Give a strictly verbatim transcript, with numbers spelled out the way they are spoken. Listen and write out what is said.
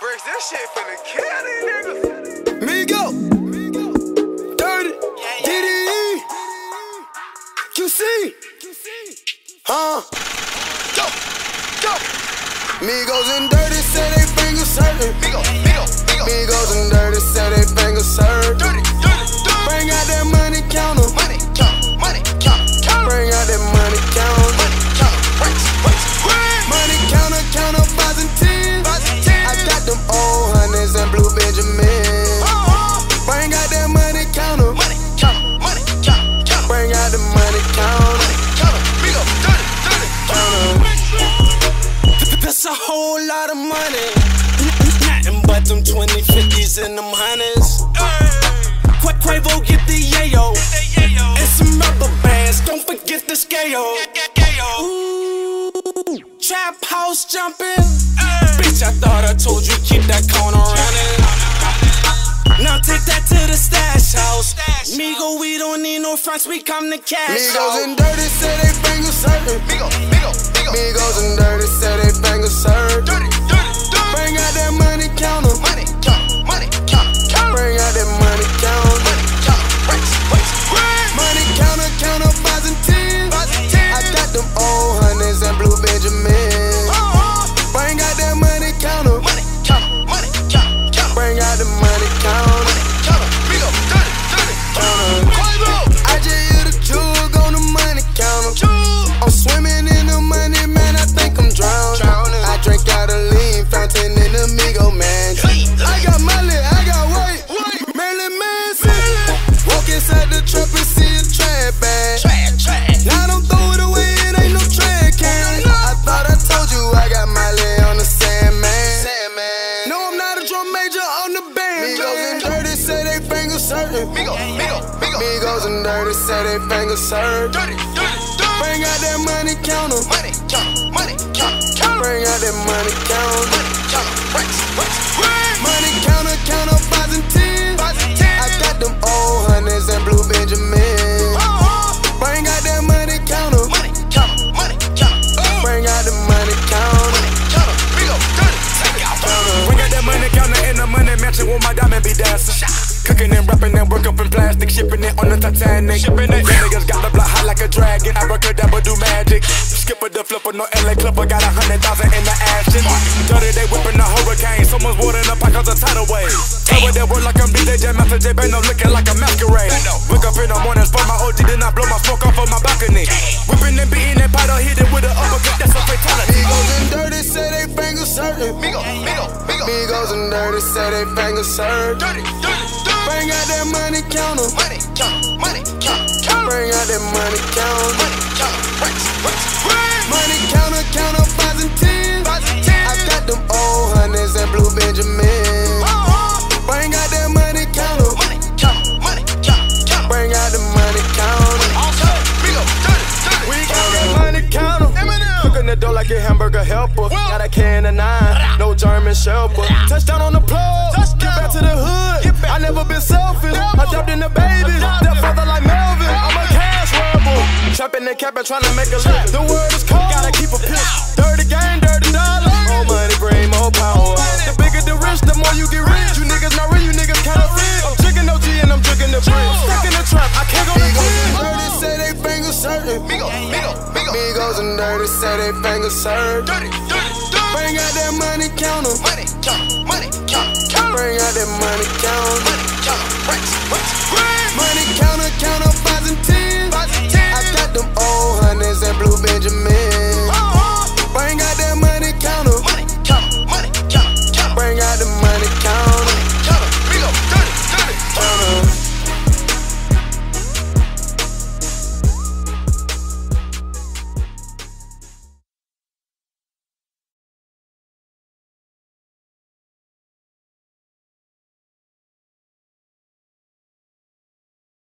Bricks, this shit finna kill these niggas. Migo, Dirty, D D E, Q C, huh? Go, go. Migos and Dirty say they fingers hurtin'. Migo, Migo, Migo. Migos and Dirty say they fingers hurtin'. Dirty, dirty, dirty. Bring out that money counter. Money count, money count, count. Bring out that money counter. Money count, bricks, bricks, bricks. Money counter, counter fives and tens. I got them old hundreds and blue Benjamins. Uh-huh. Bring out that money counter. Money count, money count, count. Bring out the money counter. Money count, Migo, dirty, dirty. That's a whole lot of money. Nothing but them twenty, fifties and them hundreds. Qu Quavo get the yayo. And some rubber bands, don't forget the scale. Ooh, trap house jumping. Bitch, I thought I told you keep that corner running. Now take that to the stash house. Migo, we don't need no fronts, we come to cash. Migos and Dirty say they fingers hurtin'. Migo, Migo, Migo. Migos and Dirty say they fingers hurtin'. Dirty, dirty, dirty. Bring out that money counter. Money count, money count, count. Bring out that money counter. Money count, bricks, bricks, bricks. Money counter, counter fives and tens. I got them old hundreds and blue Benjamins. Uh-huh. Bring out that money counter. Money count, money count, count. Bring out the money counter. Money count, Migo, dirty, dirty. Quavo. I just hit a jug on the money counter. I'm swimming in the money, man, I think I'm drowning. Drowning. I drink out a lean fountain in the Migo mansion. Lean, lean. I got Molly, I got white. White. Marilyn Manson. Walk inside the trap and see a trap bag. Trash, trash. Now don't throw it away, it ain't no trash can. I thought I told you I got Molly on the Sandman. Sandman. No, I'm not a drum major on the band. Migos and Dirty say they fingers hurtin'. Migo, Migo, Migo. Migos and Dirty say they fingers hurtin'. Dirty, dirty, dirty. Bring out that money counter. Money count, money count, count. Bring out that money counter. Money count, bricks, bricks, bricks. Money counter, counter fives and tens. I got them old hundreds and blue Benjamins. Uh-huh. Bring out that money counter. Money count, money count. Bring out the money counter. Money count, Migo, dirty. Take out. Bring out that money counter in the money mansion with my diamond be dancing. Cooking and rapping and work up in plastic, shipping it on the Titanic. Shipping it. Them niggas got the block hot like a dragon. Abracadabra do magic. Skipper the flipper, no L A clipper. Got a hundred thousand in the action. Dirty, they whipping the hurricane. Someone's watering the pot cause a tidal wave. Cover that word like I'm D J, Master J Bano, looking like a masquerade. Wake up in the morning, spot my O G, then I blow my smoke off of my balcony. Whipping and beating that powder, hit it with an uppercut, that's a fatality. Migos and Dirty say they fingers hurtin'. Migo, Migo, Migo. Migos and Dirty say they fingers hurtin'. Dirty, dirty, dirty. Bring out that money counter. Money count, money count, count. Bring out that money counter. Money count, bricks, bricks, bricks. Money counter, counter fives and tens. I got them old hundreds and blue Benjamins. Uh-huh. Bring out that money counter. Money count, money count, count. Bring out the money counter. Also, Migo, dirty, dirty. We got that money counter. Cooking the dough like a hamburger helper. Got a can of nine, no German shepherd. Touchdown on the plug. Get back to the hood. I never been selfish. I jumped in the baby. That father like Melvin. I'm a cash rebel. Trapping and capping, trying to make a lick. The word is cold. Gotta keep a piss. Dirty game, dirty dollar. More money, bring more power. The bigger the rich, the more you get rich. You niggas not real, you niggas kind of fit. I'm drinking O G and I'm drinking the bricks. Stuck in the trap, I can't go to bed. Dirty say they fingers hurtin'. Migo, Migo, Migo. Migos and Dirty say they fingers hurtin'. Dirty, dirty, dirty. Bring out that money counter. Money count, money